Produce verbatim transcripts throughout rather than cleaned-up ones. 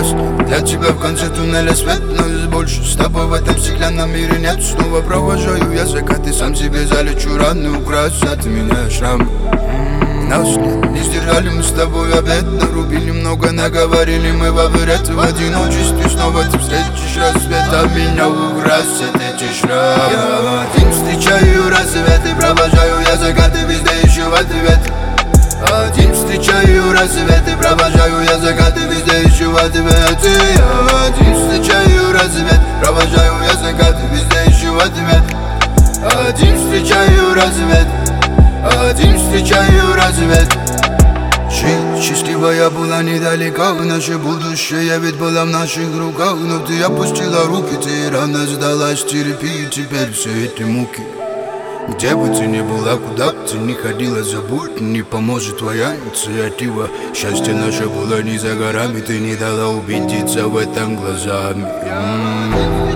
красный. Для тебя в конце туннеля свет, но есть больше. С тобой в этом стеклянном мире нет. Снова провожаю я закаты, сам себе залечу раны, украсят меня шрамы. Нас нет, не сдержали мы с тобой обед, нарубили много, наговорили мы во вред. В одиночестве снова ты встретишь рассвет, а меня украсят эти шрамы. Я один встречаю рассветы, провожаю я закаты, везде ищу ответ. Один встречаю рассветы, провожаю я закаты, везде ищу ответ. Я один встречаю рассвет, провожаю я закаты, везде ищу ответ. Один встречаю рассвет, один встречаю рассвет. Счастливая была недалека, наше будущее ведь было в наших руках. Но ты опустила руки, ты рано сдалась, терпи теперь все эти муки. Где бы ты ни была, куда бы ты ни ходила, забудь, не поможет твоя инициатива. Счастье наше было не за горами, ты не дала убедиться в этом глазами. М-м-м.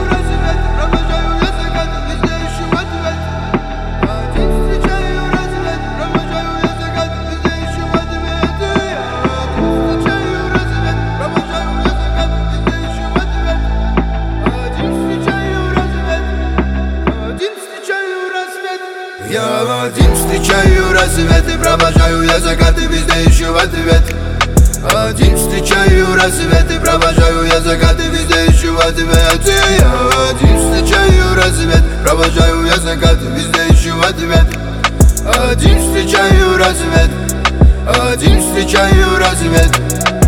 Я один встречаю рассветы, провожаю я закаты, везде ищу ответ. Один встречаю рассветы, провожаю я закаты, везде ищу ответ. Я один встречаю рассвет, провожаю я закаты, везде ищу ответ. Один встречаю рассвет, один встречаю рассвет.